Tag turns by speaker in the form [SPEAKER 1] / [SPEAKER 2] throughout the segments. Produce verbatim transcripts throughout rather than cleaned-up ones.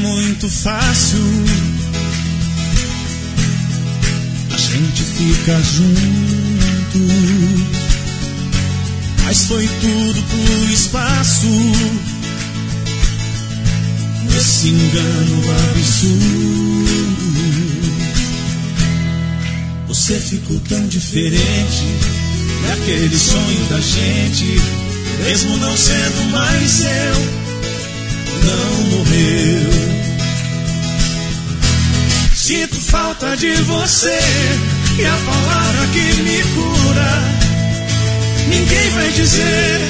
[SPEAKER 1] muito fácil a gente fica junto, mas foi tudo por espaço, esse engano absurdo. Você ficou tão diferente daquele sonho da gente, mesmo não sendo mais seu. Não morreu. Sinto falta de você, e a palavra que me cura ninguém vai dizer.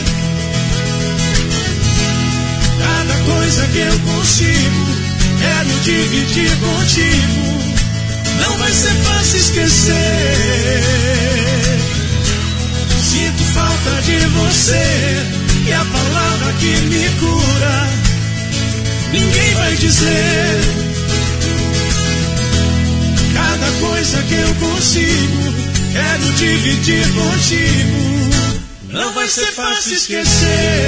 [SPEAKER 1] Cada coisa que eu consigo quero dividir contigo. Não vai ser fácil esquecer. Sinto falta de você, e a palavra que me cura ninguém vai dizer. Cada coisa que eu consigo quero dividir contigo. Não vai ser fácil esquecer.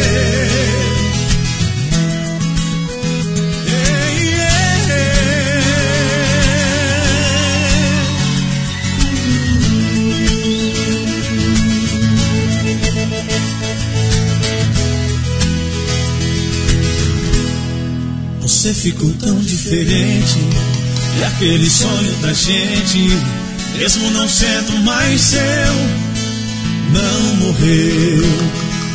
[SPEAKER 1] Ei, ei, Você ficou tão diferente daquele sonho da gente, mesmo não sendo mais seu. Não morreu.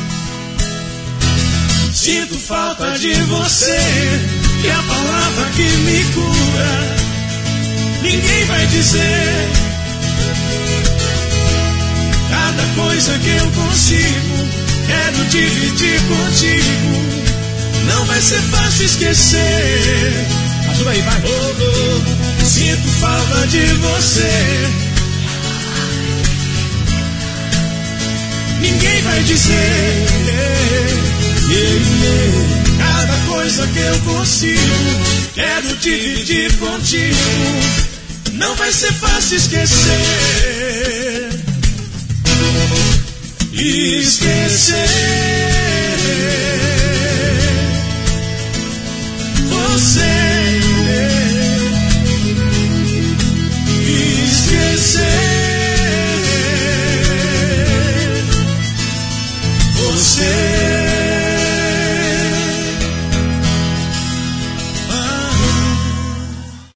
[SPEAKER 1] Sinto falta de você, e a palavra que me cura ninguém vai dizer. Cada coisa que eu consigo quero dividir contigo. Não vai ser fácil esquecer. Ajuda aí, vai. Oh, oh, sinto falta de você. Ninguém vai dizer. Yeah, yeah. Cada coisa que eu consigo quero dividir contigo. Não vai ser fácil esquecer.